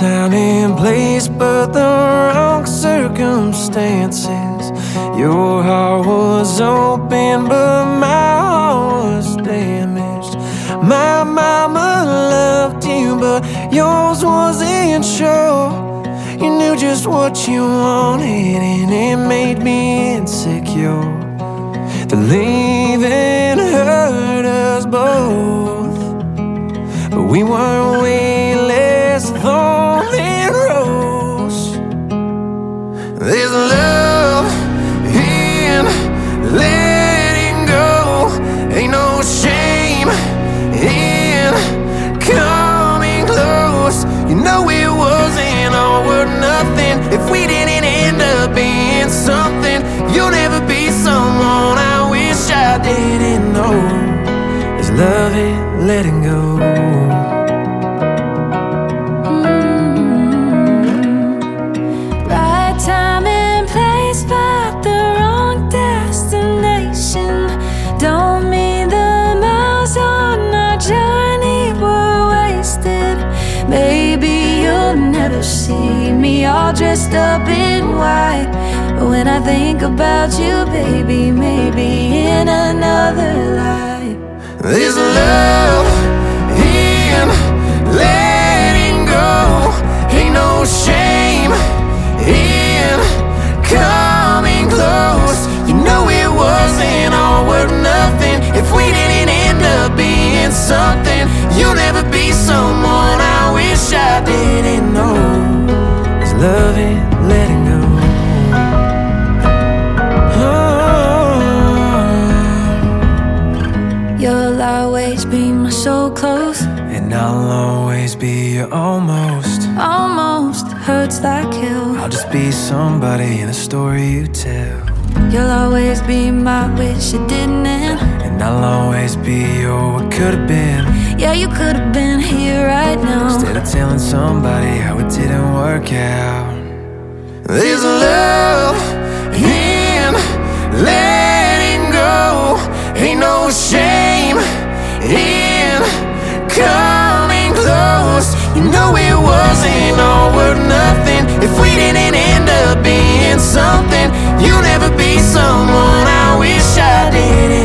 time and place, but the wrong circumstances. Your heart was open, but my heart was damaged. My mama loved you, but yours wasn't sure. You knew just what you wanted, and it made me insecure. The leaving hurt us both, but we were way less thorn than rose. There's love in letting go. Ain't no shame in coming close. You know it wasn't all or nothing. If we didn't end up being something, you'll never be someone I wish I didn't know. There's love in letting go. Right time and place, but the wrong destination. Don't mean the miles on our journey were wasted. Maybe you'll never see me all dressed up in white, but when I think about you, baby, maybe in another life. There's love in letting go. Ain't no shame in coming close. You know it wasn't all or nothing. If we didn't end up being something, you'll never be someone I wish I didn't know. There's love in letting go. You'll always be my so close, And I'll always be your almost. almost hurts like hell. I'll just be somebody in a story you tell. You'll always be my wish it didn't end. And I'll always be your what could have been. Yeah, you could have been here right now. Instead of telling somebody how it didn't work out. There's love in letting go. Ain't no shame in coming close. You know it wasn't all or nothing. If we didn't end up being something, you'll never be someone I wish I didn't